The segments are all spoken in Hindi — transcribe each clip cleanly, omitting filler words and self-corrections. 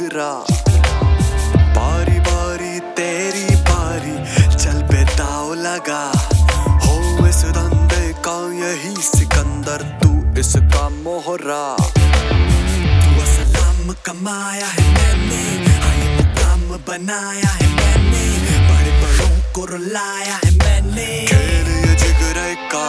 तेरा, बारी बारी तेरी बारी, चल पे दाव लगा, हो इस धंधे का यही सिकंदर, तू इसका मोहरा। तू असलाम कमाया है मैंने, हाय मुकाम बनाया है मैंने, बड़े बड़ों को रुलाया है मैंने, खेल ये जिगरे का।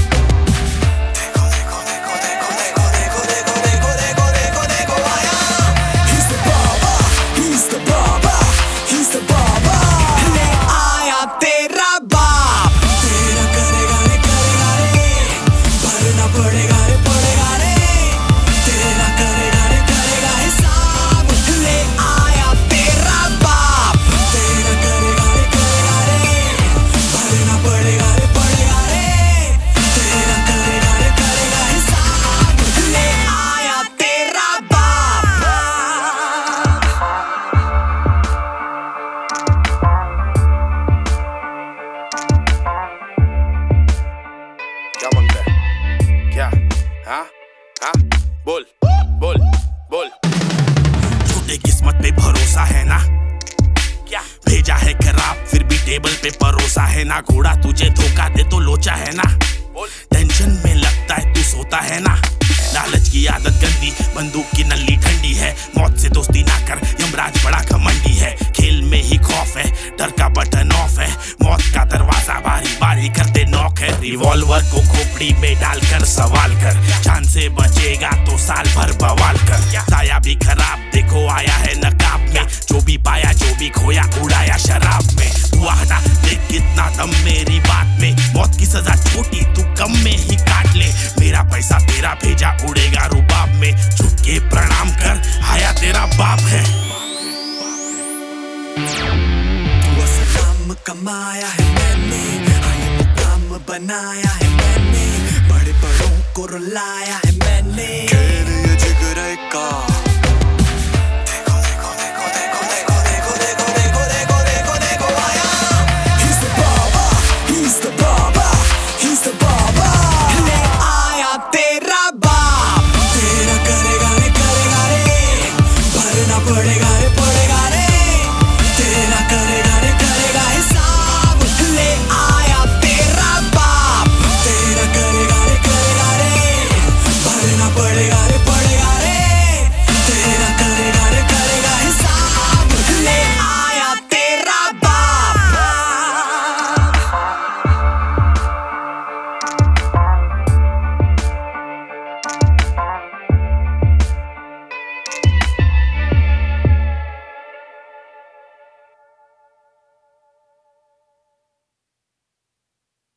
क्या मांगता है? क्या? हाँ? हाँ? बोल, बोल, बोल। झूठे किस्मत पे भरोसा है ना, क्या भेजा है खराब फिर भी टेबल पे परोसा है ना, घोड़ा तुझे धोखा दे तो लोचा है ना, बोल। टेंशन में लगता है तू सोता है ना, लालच की आदत गंदी, बंदूक की नली ठंडी है, मौत से दोस्ती ना कर, यमराज बड़ा घमंडी है, खेल में ही खौफ है, डर का बटन ऑफ है, मौत का दरवाजा बारी बारी करते नॉक है, रिवॉल्वर को खोपड़ी में डालकर सवाल कर, जान से बचेगा तो साल भर बवाल कर, साया भी खराब देखो आया है नकाब में, जो भी पाया जो भी खोया उड़ाया शराब में, हुआ हटा देख कितना दम मेरी बात में, मौत की सजा छोटी तू कम में ही काट ले, मेरा पैसा तेरा भेजा उड़ेगा रुबाब में, झुक के प्रणाम कर आया तेरा बाप है। तू असलाम कमाया है मैंने, हाय मुकाम बनाया है मैंने, बड़े बड़ों को रुलाया है मैंने,